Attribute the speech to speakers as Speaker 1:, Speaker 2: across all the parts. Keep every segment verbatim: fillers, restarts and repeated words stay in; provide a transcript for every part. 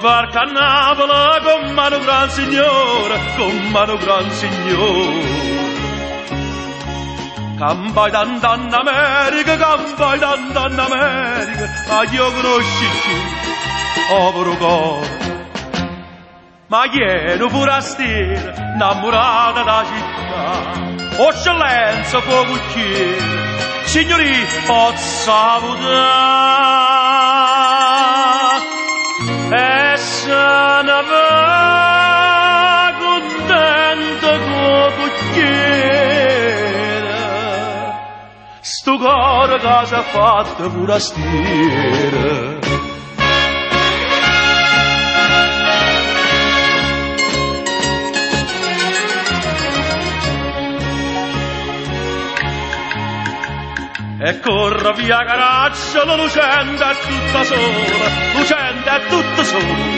Speaker 1: sbarca a Napoli con mano gran signore, con mano gran signore. Campai d'andare in America, campai d'andare in America, ma io conosci chi, povero cuore. Ma ieri forastiera, innamorata da città, eccellenza fuoco cucchiere, signori pozza votare, e se ne va contento fuoco cucchiere. Sto cuore che si è fatto forastiera. E corre via Caracciolo, lucente è tutta sola, lucente è tutta sola.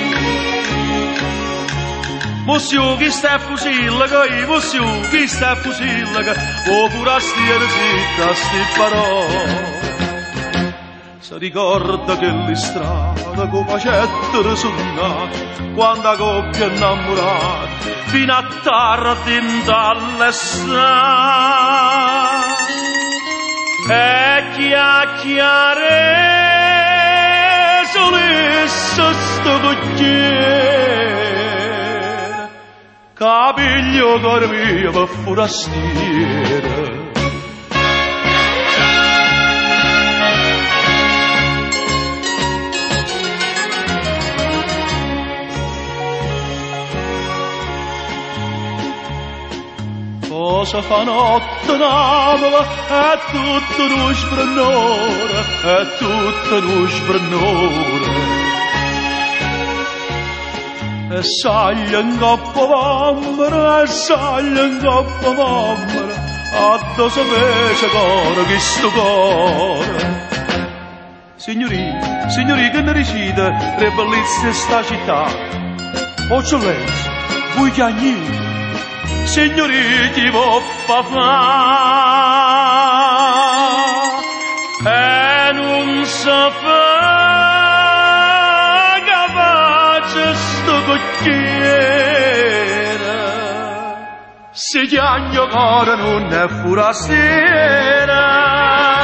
Speaker 1: Mussiu chi sta a fusilla, che mussiu chi sta a fusilla, che o forastiera zitta sti parole. Si ricorda che le strade come facettero suonare, quando a coppia innamorata, fino a tardi in dall'estate. E chiacchiare solesse sto cucchiere, capiglio cor mio per forastiera. Cosa fa notte Napoli, è tutto uno sbrannore, è tutto uno sbrannore. E saglia in coppa mammara, e saglia in coppa mammara, addosso fece cuore che sto cuore. Signori, signori che ne recite, re bellezze sta città, eccellenza, voi chiagnini, signori chi può fa e non sa fa capace sto cocchiere, se chiagno cuore non è forastiera.